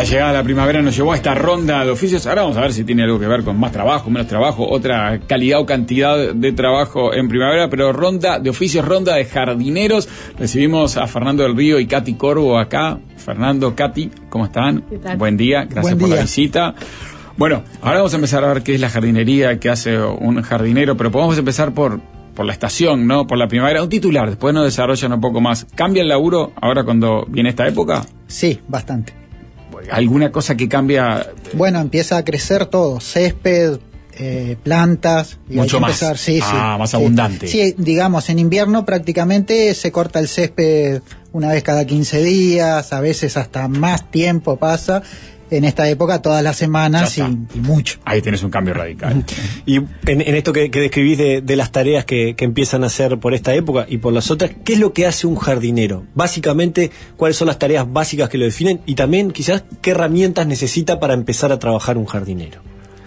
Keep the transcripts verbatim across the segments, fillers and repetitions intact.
La llegada de la primavera nos llevó a esta ronda de oficios. Ahora vamos a ver si tiene algo que ver con más trabajo, menos trabajo, otra calidad o cantidad de trabajo en primavera, pero ronda de oficios, ronda de jardineros. Recibimos a Fernando del Río y Katy Corvo acá. Fernando, Katy, ¿cómo están? ¿Qué tal? Buen día, gracias Buen por día. la visita. Bueno, ahora vamos a empezar a ver qué es la jardinería, qué hace un jardinero, pero podemos empezar por, por la estación, ¿no? Por la primavera. Un titular, después nos desarrollan un poco más. ¿Cambia el laburo ahora cuando viene esta época? Sí, bastante. ¿Alguna cosa que cambia? Bueno, empieza a crecer todo, césped, eh, plantas. Y Mucho hay que más. empezar, sí, Ah, sí, más sí. abundante. Sí, digamos, en invierno prácticamente se corta el césped una vez cada quince días, a veces hasta más tiempo pasa. En esta época todas las semanas y, y mucho. Ahí tienes un cambio radical. Y en, en esto que, que describís de, de las tareas que, que empiezan a hacer por esta época y por las otras, ¿qué es lo que hace un jardinero? Básicamente, ¿cuáles son las tareas básicas que lo definen? Y también, quizás, ¿qué herramientas necesita para empezar a trabajar un jardinero?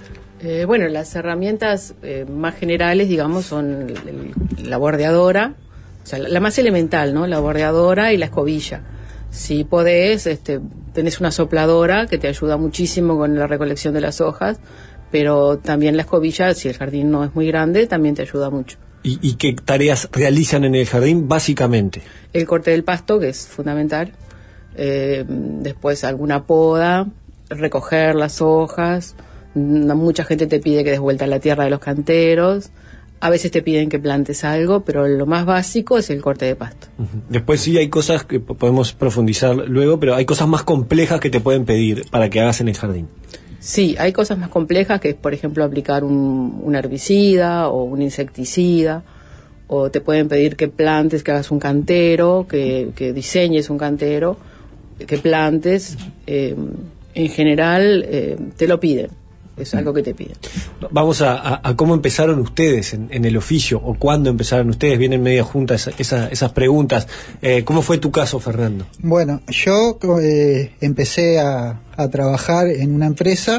Eh, bueno, las herramientas eh, más generales, digamos, son el- la bordeadora, o sea, la, la más elemental, ¿no? La bordeadora y la escobilla. Si podés, este, tenés una sopladora que te ayuda muchísimo con la recolección de las hojas, pero también la escobilla, si el jardín no es muy grande, también te ayuda mucho. ¿Y, y qué tareas realizan en el jardín, básicamente? El corte del pasto, que es fundamental, eh, después alguna poda, recoger las hojas, mm, mucha gente te pide que des vuelta a la tierra de los canteros, a veces te piden que plantes algo, pero lo más básico es el corte de pasto. Ujú. Después sí hay cosas que po- podemos profundizar luego, pero hay cosas más complejas que te pueden pedir para que hagas en el jardín. Sí, hay cosas más complejas que es, por ejemplo, aplicar un, un herbicida o un insecticida, o te pueden pedir que plantes, que hagas un cantero, que, que diseñes un cantero, que plantes. Eh, en general, eh, te lo piden, es algo que te piden. Vamos a, a- a cómo empezaron ustedes en, en el oficio, o cuándo empezaron ustedes, vienen media juntas esa- esa- esas preguntas. Eh, ¿Cómo fue tu caso, Fernando? Bueno, yo eh, empecé a, a trabajar en una empresa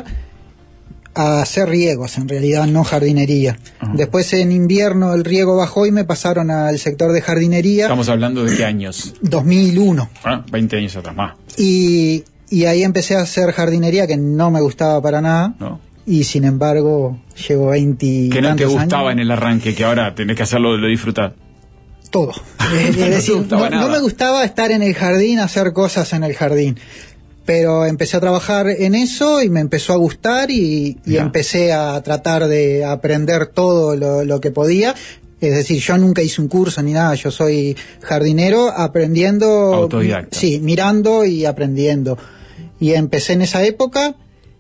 a hacer riegos, en realidad no jardinería. Ajá. Después en invierno el riego bajó y me pasaron al sector de jardinería. Estamos hablando de qué años. dos mil uno. Ah, veinte años atrás más, Y, y ahí empecé a hacer jardinería que no me gustaba para nada. ¿no? Y sin embargo, llevo veinte Que no te tantos gustaba años. en el arranque, que ahora tenés que hacerlo, lo disfrutar. Todo. Es, es No te decir, gustaba no, no nada. me gustaba estar en el jardín, hacer cosas en el jardín. Pero empecé a trabajar en eso y me empezó a gustar y, y Ya. empecé a tratar de aprender todo lo, lo que podía. Es decir, yo nunca hice un curso ni nada, yo soy jardinero aprendiendo. Autodidacta. Sí, mirando y aprendiendo. Y empecé en esa época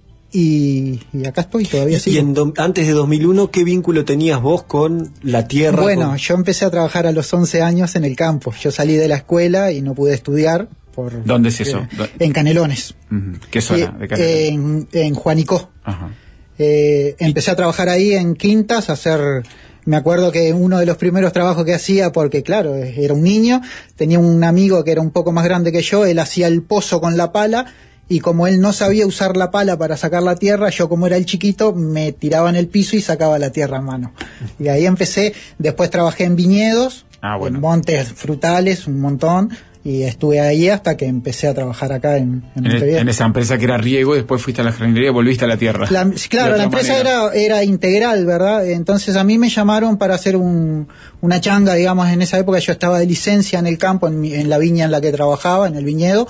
y, y acá estoy todavía. Y, sigo. y en do- antes de dos mil uno, ¿qué vínculo tenías vos con la tierra? Bueno, con- yo empecé a trabajar a los once años en el campo. Yo salí de la escuela y no pude estudiar. Por, ¿Dónde es eso? eh, en Canelones. Ujú. ¿Qué zona Y, de Canadá? en, en Juanicó. Ajá. Eh, empecé a trabajar ahí en quintas, a hacer... Me acuerdo que uno de los primeros trabajos que hacía, porque claro, era un niño, tenía un amigo que era un poco más grande que yo, él hacía el pozo con la pala, y como él no sabía usar la pala para sacar la tierra, yo como era el chiquito, me tiraba en el piso y sacaba la tierra a mano. Y ahí empecé, después trabajé en viñedos, Ah, bueno. en montes frutales, un montón, y estuve ahí hasta que empecé a trabajar acá en, en En, Montevideo. en esa empresa que era riego, después fuiste a la jardinería y volviste a la tierra. La- De claro, otra la empresa manera. era, era integral, ¿verdad? Entonces a mí me llamaron para hacer un, una changa, digamos, en esa época yo estaba de licencia en el campo, en, mi- en la viña en la que trabajaba, en el viñedo,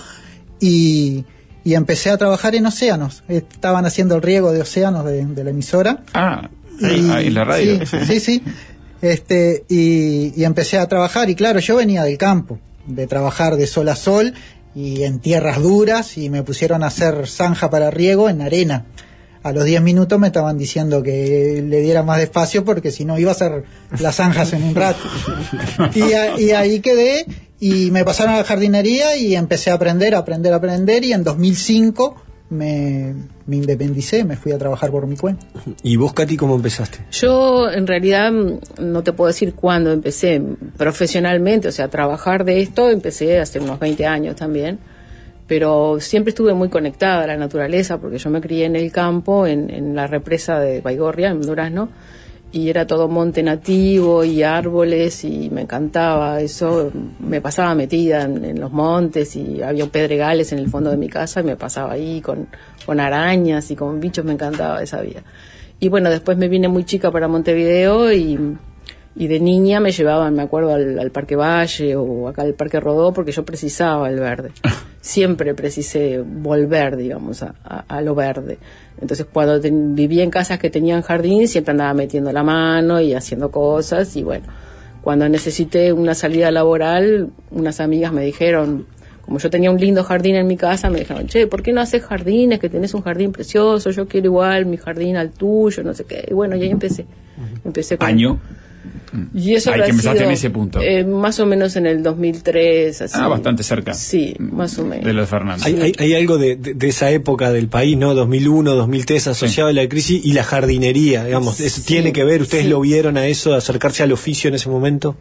y, y empecé a trabajar en océanos. Estaban haciendo el riego de océanos de, de la emisora. Ah, ahí, Y- ahí en la radio. Sí, sí, sí. Este, y, y empecé a trabajar, y claro, yo venía del campo, de trabajar de sol a sol y en tierras duras, y me pusieron a hacer zanja para riego en arena. A los diez minutos me estaban diciendo que le diera más despacio porque si no iba a hacer las zanjas en un rato. Y, a- y ahí quedé y me pasaron a la jardinería y empecé a aprender, a aprender, a aprender, y en dos mil cinco me, me independicé, me fui a trabajar por mi cuenta. ¿Y vos, Katy, cómo empezaste? Yo en realidad mm, no te puedo decir cuándo empecé profesionalmente, o sea, a trabajar de esto, empecé hace unos veinte años también, pero siempre estuve muy conectada a la naturaleza porque yo me crié en el campo, en, en la represa de Baigorria, en Durazno, y era todo monte nativo y árboles y me encantaba eso. Me pasaba metida en, en los montes y había pedregales en el fondo de mi casa y me pasaba ahí con, con arañas y con bichos, me encantaba esa vida. Y bueno, después me vine muy chica para Montevideo y, y de niña me llevaban, me acuerdo, al, al Parque Valle o acá al Parque Rodó, porque yo precisaba el verde. Siempre precisé volver, digamos, a, a, a lo verde. Entonces, cuando te, vivía en casas que tenían jardín, siempre andaba metiendo la mano y haciendo cosas. Y bueno, cuando necesité una salida laboral, unas amigas me dijeron, como yo tenía un lindo jardín en mi casa, me dijeron, che, ¿por qué no haces jardines? Que tenés un jardín precioso, yo quiero igual mi jardín al tuyo, no sé qué. Y bueno, y ahí empecé. Empecé con... ¿Año? Y eso Hay que empezaste en ese punto. Eh, más o menos en el dos mil tres. Así. Ah, bastante cerca. Sí, más o menos. De lo de Fernando. Hay, hay, hay algo de, de, de esa época del país, ¿no? dos mil uno, dos mil tres, asociado sí. a la crisis y la jardinería, digamos. ¿Eso sí, tiene que ver? ¿Ustedes sí. lo vieron a eso, acercarse al oficio en ese momento?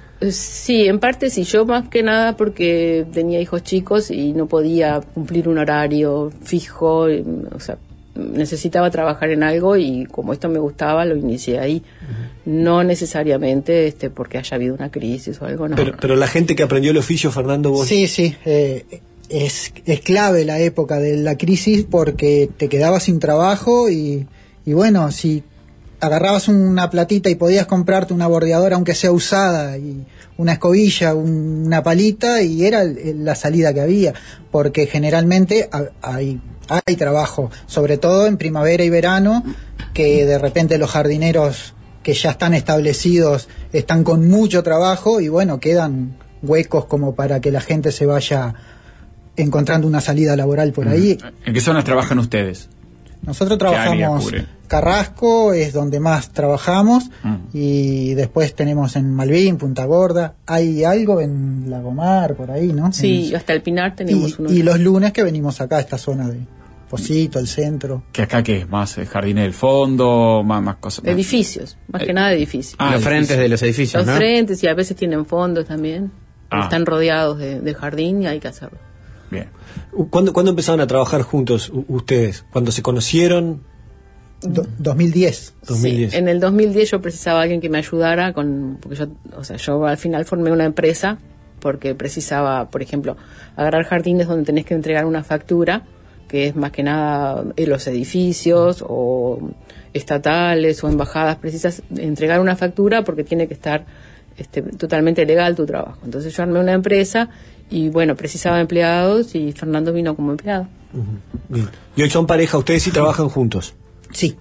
Sí, en parte sí. Yo más que nada porque tenía hijos chicos y no podía cumplir un horario fijo. O sea, necesitaba trabajar en algo y como esto me gustaba, lo inicié ahí. Uh-huh. No necesariamente este porque haya habido una crisis o algo, no. Pero, pero la gente que aprendió el oficio, Fernando, vos... Sí, sí, eh, es, es clave la época de la crisis porque te quedabas sin trabajo y, y bueno, si agarrabas una platita y podías comprarte una bordeadora aunque sea usada y una escobilla, un, una palita, y era el, la salida que había, porque generalmente hay... hay trabajo, sobre todo en primavera y verano, que de repente los jardineros que ya están establecidos están con mucho trabajo y bueno, quedan huecos como para que la gente se vaya encontrando una salida laboral por ahí. ¿En qué zonas trabajan ustedes? Nosotros trabajamos Carrasco, es donde más trabajamos, mm. y después tenemos en Malvin, Punta Gorda, hay algo en Lagomar, por ahí, ¿no? Sí, en... hasta el Pinar tenemos y, uno. Y los lunes que venimos acá a esta zona de Pocito, el centro. ¿Que acá qué es? ¿Más jardines del fondo? Más, más cosas? Más... Edificios, más eh, que nada edificios. Ah, los frentes de los edificios, Los ¿no? frentes, y a veces tienen fondos también. Ah. Están rodeados de, de jardín y hay que hacerlo. Bien. ¿Cuándo, ¿Cuándo empezaron a trabajar juntos ustedes? ¿Cuándo se conocieron? Do, dos mil diez. dos mil diez. Sí, en el dos mil diez yo precisaba a alguien que me ayudara con, porque yo, o sea, yo al final formé una empresa porque precisaba, por ejemplo, agarrar jardines donde tenés que entregar una factura, que es más que nada en los edificios o estatales o embajadas, precisas entregar una factura porque tiene que estar este, totalmente legal tu trabajo. Entonces yo armé una empresa y bueno, precisaba empleados y Fernando vino como empleado. Uh-huh. Bien. Y hoy son pareja, ustedes sí trabajan juntos. Sí.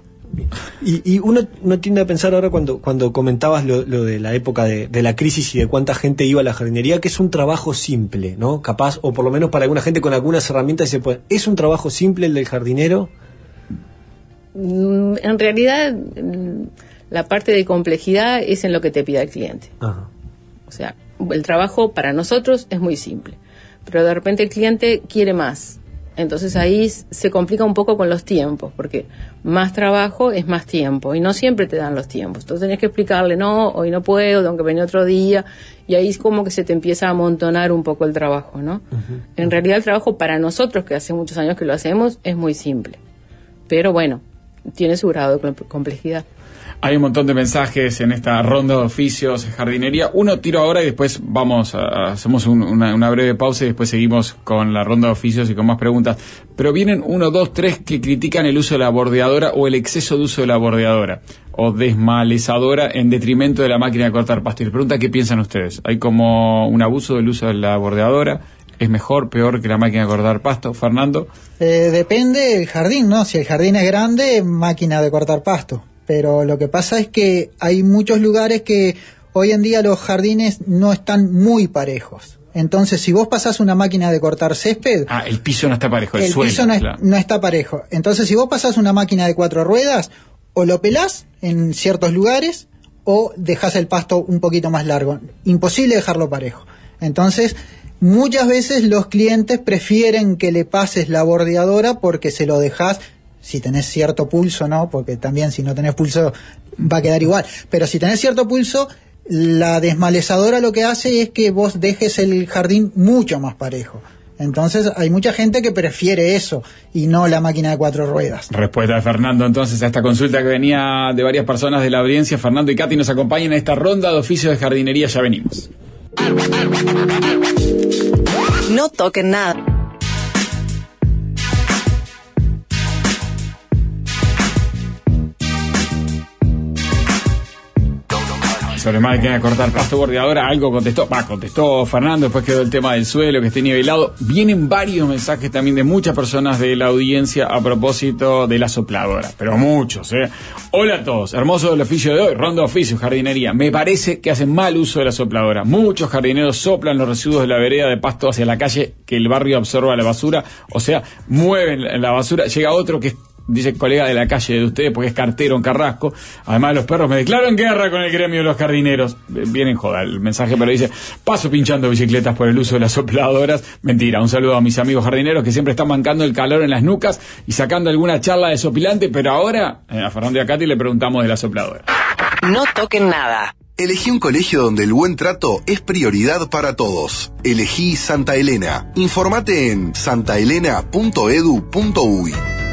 Y, y uno, uno tiende a pensar ahora cuando, cuando comentabas lo, lo de la época de, de la crisis y de cuánta gente iba a la jardinería, que es un trabajo simple, ¿no? Capaz, o por lo menos para alguna gente con algunas herramientas se puede. ¿Es un trabajo simple el del jardinero? En realidad, la parte de complejidad es en lo que te pida el cliente. Ajá. O sea, el trabajo para nosotros es muy simple, pero de repente el cliente quiere más. Entonces ahí se complica un poco con los tiempos, porque más trabajo es más tiempo, y no siempre te dan los tiempos. Entonces tenés que explicarle, no, hoy no puedo, tengo que venir otro día, y ahí es como que se te empieza a amontonar un poco el trabajo, ¿no? Uh-huh. En realidad el trabajo para nosotros, que hace muchos años que lo hacemos, es muy simple. Pero bueno, tiene su grado de complejidad. Hay un montón de mensajes en esta ronda de oficios, jardinería. Uno tiro ahora y después vamos, a, hacemos un, una, una breve pausa y después seguimos con la ronda de oficios y con más preguntas. Pero vienen uno, dos, tres que critican el uso de la bordeadora o el exceso de uso de la bordeadora o desmalezadora en detrimento de la máquina de cortar pasto. Y les pregunta qué piensan ustedes. ¿Hay como un abuso del uso de la bordeadora? ¿Es mejor, peor que la máquina de cortar pasto? Fernando. Eh, depende del jardín, ¿no? Si el jardín es grande, máquina de cortar pasto. Pero lo que pasa es que hay muchos lugares que hoy en día los jardines no están muy parejos. Entonces, si vos pasás una máquina de cortar césped... Ah, el piso no está parejo, el, el suelo. El piso no, claro. es, no está parejo. Entonces, si vos pasás una máquina de cuatro ruedas, o lo pelás en ciertos lugares, o dejás el pasto un poquito más largo. Imposible dejarlo parejo. Entonces, muchas veces los clientes prefieren que le pases la bordeadora porque se lo dejás... Si tenés cierto pulso, ¿no? Porque también si no tenés pulso va a quedar igual. Pero si tenés cierto pulso, la desmalezadora lo que hace es que vos dejes el jardín mucho más parejo. Entonces hay mucha gente que prefiere eso y no la máquina de cuatro ruedas. Respuesta de Fernando entonces a esta consulta que venía de varias personas de la audiencia. Fernando y Katy nos acompañan en esta ronda de oficios de jardinería. Ya venimos. No toquen nada. Sobre máquina de cortar pasto bordeadora, algo contestó, va, contestó Fernando, después quedó el tema del suelo, que esté nivelado. Vienen varios mensajes también de muchas personas de la audiencia a propósito de la sopladora, pero muchos, ¿eh? Hola a todos, hermoso el oficio de hoy, ronda de oficios, jardinería. Me parece que hacen mal uso de la sopladora. Muchos jardineros soplan los residuos de la vereda de pasto hacia la calle, que el barrio absorba la basura, o sea, mueven la basura, llega otro que es, dice colega de la calle de ustedes, porque es cartero en Carrasco. Además, los perros me declaro en guerra con el gremio de los jardineros. Vienen joda el mensaje, pero dice: paso pinchando bicicletas por el uso de las sopladoras. Mentira, un saludo a mis amigos jardineros que siempre están bancando el calor en las nucas y sacando alguna charla de sopilante, pero ahora eh, a Fernando y a Katy le preguntamos de la sopladora. No toquen nada. Elegí un colegio donde el buen trato es prioridad para todos. Elegí Santa Elena. Informate en santa elena punto edu punto uy.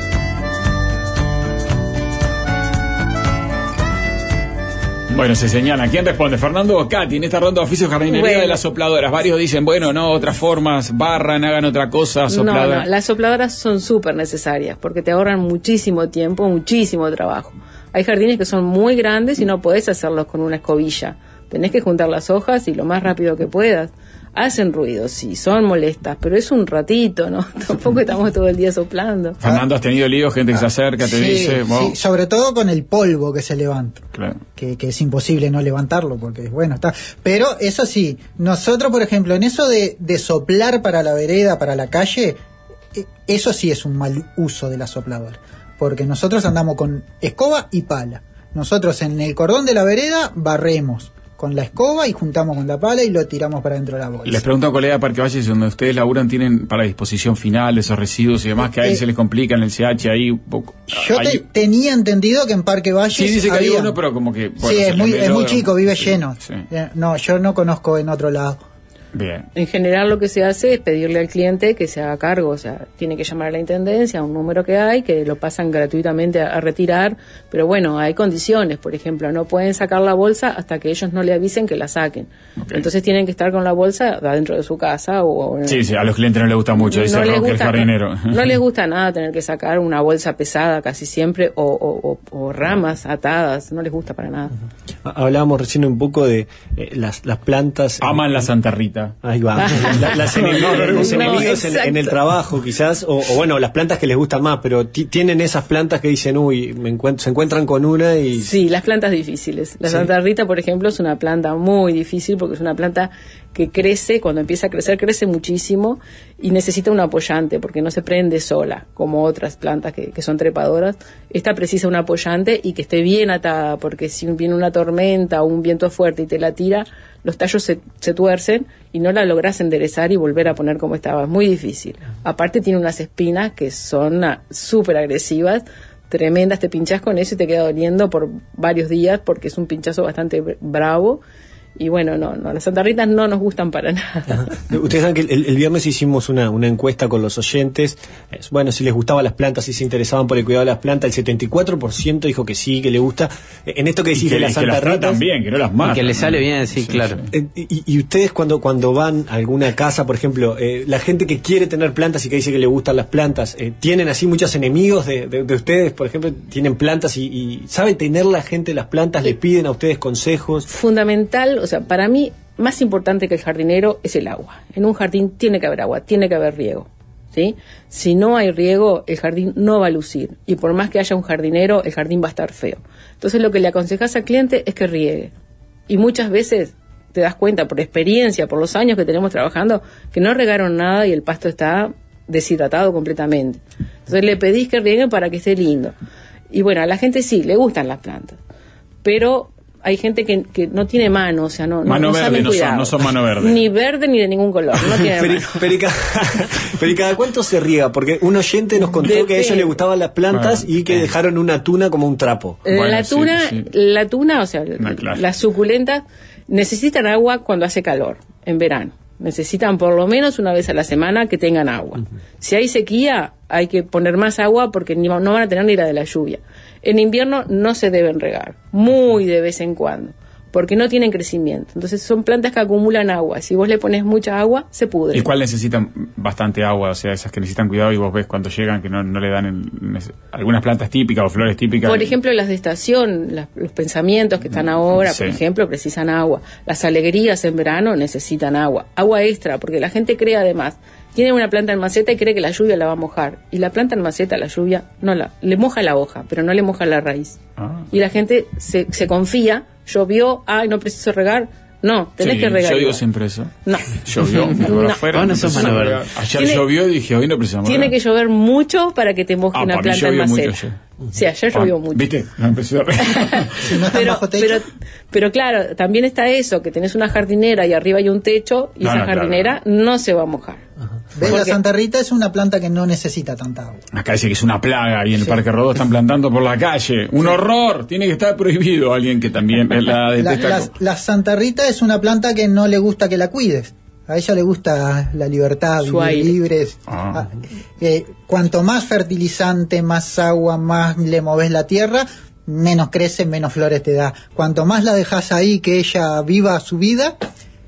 Bueno, se señala. ¿Quién responde? ¿Fernando o Katy? En esta ronda de oficios jardinería bueno. de las sopladoras. Varios dicen, bueno, no, otras formas, barran, hagan otra cosa, sopladora. No, no, las sopladoras son súper necesarias porque te ahorran muchísimo tiempo, muchísimo trabajo. Hay jardines que son muy grandes y no podés hacerlos con una escobilla. Tenés que juntar las hojas y lo más rápido que puedas. Hacen ruido, sí, son molestas, pero es un ratito, ¿no? Tampoco estamos todo el día soplando. Fernando, ¿has tenido líos? Gente que se acerca, te sí, dice... Wow. Sí, sobre todo con el polvo que se levanta. Claro. Que, que es imposible no levantarlo, porque bueno, está. Pero eso sí, nosotros, por ejemplo, en eso de, de soplar para la vereda, para la calle, eso sí es un mal uso de la sopladora. Porque nosotros andamos con escoba y pala. Nosotros en el cordón de la vereda barremos con la escoba y juntamos con la pala y lo tiramos para dentro de la bolsa. Les pregunto a colega de Parque Valle, donde ustedes laburan, tienen para disposición final esos residuos y demás, que ahí eh, se les complica en el C H ahí un poco. Yo te, tenía entendido que en Parque Valle sí, dice que había, hay uno, pero como que... Bueno, sí, es muy, es muy chico, vive sí, lleno. Sí. No, yo no conozco en otro lado. Bien. En general lo que se hace es pedirle al cliente que se haga cargo, o sea, tiene que llamar a la intendencia, a un número que hay, que lo pasan gratuitamente a, a retirar, pero bueno, hay condiciones, por ejemplo, no pueden sacar la bolsa hasta que ellos no le avisen que la saquen. Okay. Entonces tienen que estar con la bolsa adentro de su casa o... Sí, sí, a los clientes no les gusta mucho, dice no Roque, el jardinero. No, no les gusta nada tener que sacar una bolsa pesada casi siempre o, o, o, o ramas atadas, no les gusta para nada. Uh-huh. Hablábamos recién un poco de eh, las, las plantas... Aman la Santa Rita. Ahí va. La, las enemigos, no, los enemigos no, en, en el trabajo, quizás, o, o bueno, las plantas que les gustan más, pero t- tienen esas plantas que dicen, uy, me encuent- se encuentran con una y... Sí, las plantas difíciles. La sí. Santa Rita, por ejemplo, es una planta muy difícil porque es una planta que crece, cuando empieza a crecer, crece muchísimo y necesita un apoyante porque no se prende sola, como otras plantas que, que son trepadoras. Esta precisa un apoyante y que esté bien atada, porque si viene una tormenta o un viento fuerte y te la tira, los tallos se, se tuercen y no la lográs enderezar y volver a poner como estaba. Es muy difícil. Aparte tiene unas espinas que son súper agresivas, tremendas, te pinchás con eso y te queda doliendo por varios días porque es un pinchazo bastante bravo. Y bueno, no, no, las santarritas no nos gustan para nada. Ajá. Ustedes saben que el, el viernes hicimos una, una encuesta con los oyentes. Es, bueno, si les gustaban las plantas, si se interesaban por el cuidado de las plantas, el setenta y cuatro por ciento dijo que sí, que le gusta. En esto que decís que, de las santarritas también, que no las matan. Y que les sale bien, sí, sí claro. Sí. Y, y ustedes cuando, cuando van a alguna casa, por ejemplo, eh, la gente que quiere tener plantas y que dice que le gustan las plantas, eh, ¿tienen así muchos enemigos de, de, de ustedes? Por ejemplo, tienen plantas y, y ¿sabe tener la gente las plantas? ¿Le piden a ustedes consejos? Fundamental, o sea, para mí, más importante que el jardinero es el agua. En un jardín tiene que haber agua, tiene que haber riego, ¿sí? Si no hay riego, el jardín no va a lucir. Y por más que haya un jardinero, el jardín va a estar feo. Entonces lo que le aconsejas al cliente es que riegue. Y muchas veces te das cuenta, por experiencia, por los años que tenemos trabajando, que no regaron nada y el pasto está deshidratado completamente. Entonces le pedís que rieguen para que esté lindo. Y bueno, a la gente sí, le gustan las plantas. Pero... hay gente que, que no tiene mano, o sea, no, mano no, no verde, saben no cuidar. Son, no son mano verde. Ni verde ni de ningún color, no tiene pero, mano. Pero, pero ¿y cada cuánto se riega? Porque un oyente nos contó Depende. que a ellos les gustaban las plantas bueno, y que eh. dejaron una tuna como un trapo. Bueno, la tuna, sí, sí. la tuna, o sea, las suculentas necesitan agua cuando hace calor, en verano. Necesitan por lo menos una vez a la semana que tengan agua. Uh-huh. Si hay sequía, hay que poner más agua porque ni, no van a tener ni la de la lluvia. En invierno no se deben regar, muy de vez en cuando, porque no tienen crecimiento. Entonces son plantas que acumulan agua. Si vos le pones mucha agua, se pudren. ¿Y cuál necesitan bastante agua? O sea, esas que necesitan cuidado y vos ves cuando llegan que no, no le dan el, algunas plantas típicas o flores típicas. Por ejemplo, las de estación, las, los pensamientos que están ahora, sí. por ejemplo, precisan agua. Las alegrías en verano necesitan agua. Agua extra, porque la gente cree además, tiene una planta en maceta y cree que la lluvia la va a mojar. Y la planta en maceta, la lluvia, no la, le moja la hoja, pero no le moja la raíz. Ah. Y la gente se, se confía, llovió, ay, no preciso regar. No, tenés sí, que regar. Yo digo siempre eso. No. Llovió, me no. afuera. No, no sos mano verde. Ayer tiene, llovió y dije, hoy no precisamos. Tiene que llover mucho para que te moje ah, una planta en maceta. Mucho, sí, ayer ah, llovió mucho. ¿Viste? No empezó a si no pero, pero, pero claro, también está eso, que tenés una jardinera y arriba hay un techo y no, esa no, jardinera claro. no se va a mojar. ¿Ves? La Santa Rita es una planta que no necesita tanta agua. Acá dice que es una plaga y en el sí. Parque Rodó están plantando por la calle. ¡Un sí. horror! Tiene que estar prohibido. Alguien que también la detesta. La, la, la Santa Rita es una planta que no le gusta que la cuides. A ella le gusta la libertad, vivir libres. Ah. Eh, cuanto más fertilizante, más agua, más le moves la tierra, menos crece, menos flores te da. Cuanto más la dejas ahí que ella viva su vida,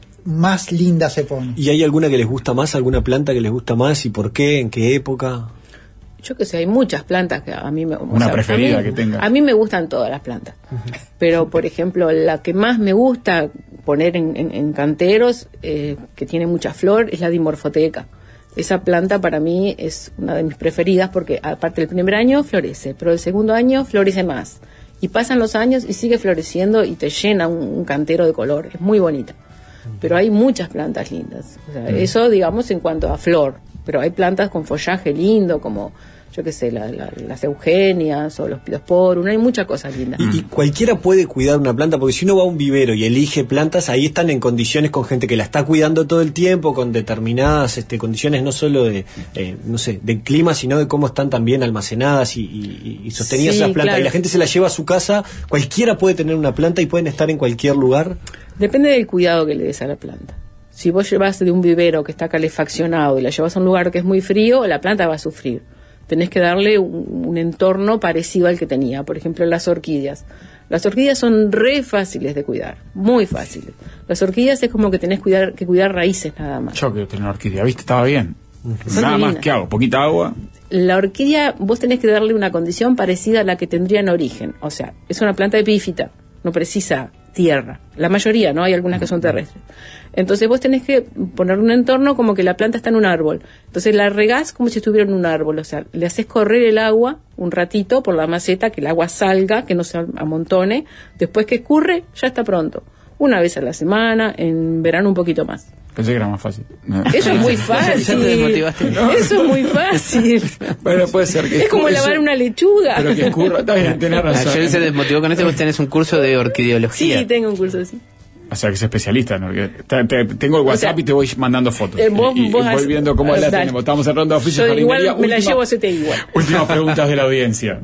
más linda se pone. ¿Y hay alguna que les gusta más, alguna planta que les gusta más y por qué, en qué época? Yo que sé, hay muchas plantas que a mí me una o sea, preferida mí, que tenga. A mí me gustan todas las plantas, uh-huh. pero por ejemplo la que más me gusta poner en, en, en canteros, eh, que tiene mucha flor, es la dimorfoteca. Esa planta para mí es una de mis preferidas porque aparte del primer año florece, pero el segundo año florece más y pasan los años y sigue floreciendo y te llena un, un cantero de color. Es muy bonita. Pero hay muchas plantas lindas. O sea, mm. Eso, digamos, en cuanto a flor. Pero hay plantas con follaje lindo, como, yo qué sé, la, la, las eugenias o los pilosporum. Hay muchas cosas lindas. Y, y cualquiera puede cuidar una planta, porque si uno va a un vivero y elige plantas, ahí están en condiciones con gente que la está cuidando todo el tiempo, con determinadas este, condiciones no solo de, eh, no sé, de clima, sino de cómo están también almacenadas y, y, y sostenidas sí, las plantas. Claro. Y la gente se las lleva a su casa. Cualquiera puede tener una planta y pueden estar en cualquier lugar. Depende del cuidado que le des a la planta. Si vos llevas de un vivero que está calefaccionado y la llevas a un lugar que es muy frío, la planta va a sufrir. Tenés que darle un, un entorno parecido al que tenía. Por ejemplo, las orquídeas. Las orquídeas son re fáciles de cuidar, muy fáciles. Las orquídeas es como que tenés cuidar, que cuidar raíces nada más. Yo quiero tener una orquídea, ¿viste? Estaba bien. Son nada divinas. Más, ¿qué hago? ¿Poquita agua? La orquídea, vos tenés que darle una condición parecida a la que tendría en origen. O sea, es una planta epífita, no precisa tierra. La mayoría, ¿no? Hay algunas que son terrestres. Entonces vos tenés que poner un entorno como que la planta está en un árbol. Entonces la regás como si estuviera en un árbol. O sea, le haces correr el agua un ratito por la maceta, que el agua salga, que no se amontone. Después que escurre, ya está pronto. Una vez a la semana, en verano un poquito más. Pensé que era más fácil. Eso es muy fácil. Ya te desmotivaste, ¿no? Eso es muy fácil. Bueno, puede ser que es como lavar eso, una lechuga. Pero que escurra, está bien, tenés razón. Ayer se desmotivó con esto, vos tenés un curso de orquideología. Sí, tengo un curso así. O sea, que es especialista, ¿no? Te, te, tengo el WhatsApp, o sea, y te voy mandando fotos. Eh, vos, y, vos y voy viendo cómo la tenemos. Estamos cerrando oficios de igual me última, la llevo a C T I igual. Últimas preguntas de la audiencia.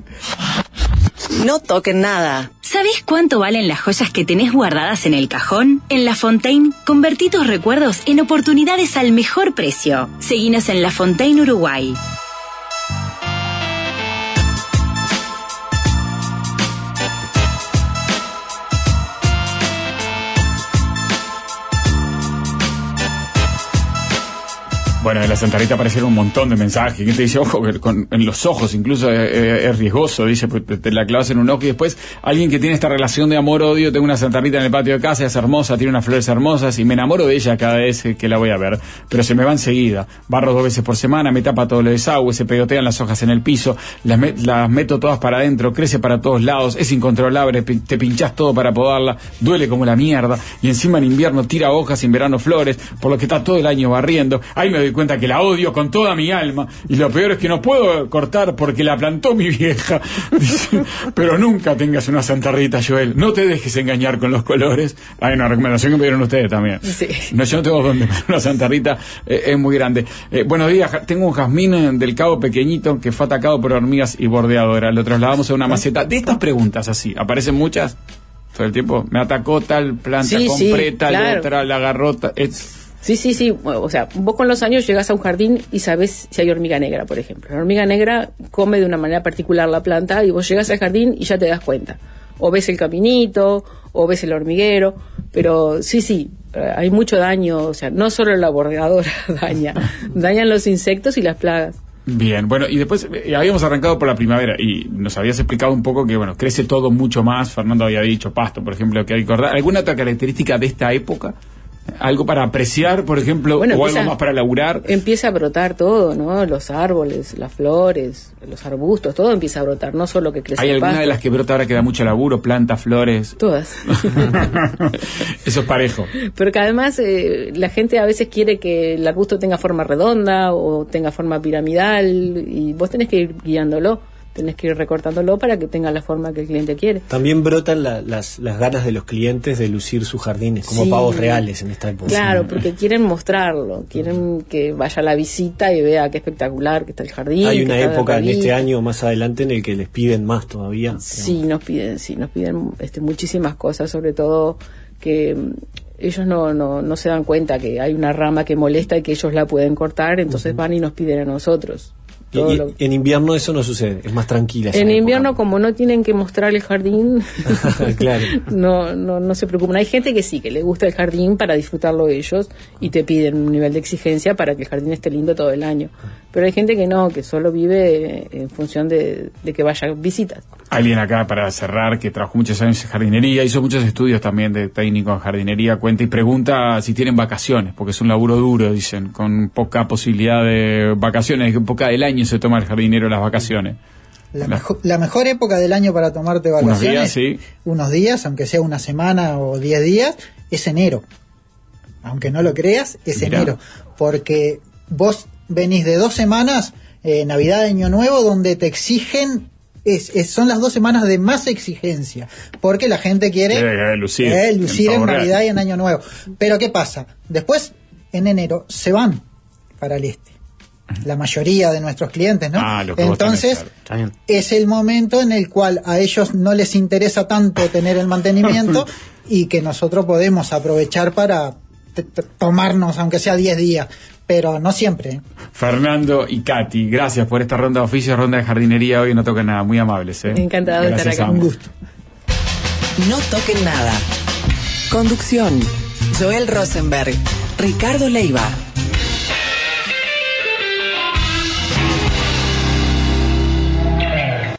No toquen nada. ¿Sabés cuánto valen las joyas que tenés guardadas en el cajón? En La Fontaine, convertí tus recuerdos en oportunidades al mejor precio. Seguinos en La Fontaine Uruguay. Bueno, en la Santa Rita aparecieron un montón de mensajes. ¿Quién te dice, ojo, que con, en los ojos incluso es, es riesgoso? Dice, pues, te la clavas en un ojo y después alguien que tiene esta relación de amor-odio, tengo una Santa Rita en el patio de casa, es hermosa, tiene unas flores hermosas y me enamoro de ella cada vez que la voy a ver. Pero se me va enseguida. Barro dos veces por semana, me tapa todo el desagüe, se pegotean las hojas en el piso, las, me, las meto todas para adentro, crece para todos lados, es incontrolable, te pinchás todo para podarla, duele como la mierda y encima en invierno tira hojas y en verano flores, por lo que está todo el año barriendo. Ahí me doy cuenta que la odio con toda mi alma y lo peor es que no puedo cortar porque la plantó mi vieja. Dice, pero nunca tengas una Santa Rita, Joel, no te dejes engañar con los colores. Hay una recomendación que me dieron ustedes también. Sí. No, yo no tengo donde una Santa Rita, eh, es muy grande. Eh, buenos días, tengo un jazmín del Cabo pequeñito que fue atacado por hormigas y bordeadora, lo trasladamos a una maceta. De estas preguntas así, aparecen muchas todo el tiempo. Me atacó tal planta, sí, compré sí, tal claro. otra, la agarró tal, es... Sí, sí, sí. O sea, vos con los años llegás a un jardín y sabés si hay hormiga negra, por ejemplo. La hormiga negra come de una manera particular la planta y vos llegás al jardín y ya te das cuenta. O ves el caminito, o ves el hormiguero. Pero sí, sí, hay mucho daño. O sea, no solo la bordeadora daña, dañan los insectos y las plagas. Bien, bueno, y después eh, habíamos arrancado por la primavera y nos habías explicado un poco que, bueno, crece todo mucho más. Fernando había dicho pasto, por ejemplo, que hay que recordar. ¿Alguna otra característica de esta época? ¿Algo para apreciar, por ejemplo, bueno, o empieza, algo más para laburar? Empieza a brotar todo, ¿no? Los árboles, las flores, los arbustos, todo empieza a brotar, no solo que crece ¿Hay el alguna pasto. de las que brota ahora que da mucho laburo? Plantas, flores. Todas. Eso es parejo. Pero que además eh, la gente a veces quiere que el arbusto tenga forma redonda o tenga forma piramidal y vos tenés que ir guiándolo. Tenés que ir recortándolo para que tenga la forma que el cliente quiere. También brotan la, las, las ganas de los clientes de lucir sus jardines como sí, pavos reales en esta época. Claro, porque quieren mostrarlo, quieren que vaya a la visita y vea qué espectacular que está el jardín. Hay una que está época en revista. este año más adelante en el que les piden más todavía. Sí, digamos. nos piden, sí, nos piden este, muchísimas cosas, sobre todo que mm, ellos no, no, no se dan cuenta que hay una rama que molesta y que ellos la pueden cortar, entonces uh-huh. van y nos piden a nosotros. Y, y, lo... En invierno eso no sucede, es más tranquila. En época. invierno, como no tienen que mostrar el jardín, claro. no, no, no se preocupan. Hay gente que sí, que le gusta el jardín para disfrutarlo ellos y te piden un nivel de exigencia para que el jardín esté lindo todo el año. Pero hay gente que no, que solo vive en función de, de que vaya visitas. Alguien acá, para cerrar, que trabajó muchos años en jardinería, hizo muchos estudios también de técnico en jardinería, cuenta y pregunta si tienen vacaciones, porque es un laburo duro, dicen, con poca posibilidad de vacaciones, que poca del año se toma el jardinero las vacaciones. La, la, mejo, la mejor época del año para tomarte vacaciones, unos días, sí. unos días, aunque sea una semana o diez días, es enero. Aunque no lo creas, es Mirá. enero. Porque vos venís de dos semanas, eh, Navidad, Año Nuevo, donde te exigen, es, es, son las dos semanas de más exigencia, porque la gente quiere eh, lucir, eh, lucir en Navidad y en Año Nuevo. Pero ¿qué pasa? Después, en enero, se van para el este. La mayoría de nuestros clientes, ¿no? Ah, lo que Entonces, claro. es el momento en el cual a ellos no les interesa tanto tener el mantenimiento y que nosotros podemos aprovechar para t- t- tomarnos, aunque sea diez días, pero no siempre. ¿eh? Fernando y Katy, gracias por esta ronda de oficios, ronda de jardinería. Hoy no tocan nada, muy amables. ¿eh? Encantado gracias, de estar acá. Un gusto. No toquen nada. Conducción: Joel Rosenberg, Ricardo Leiva.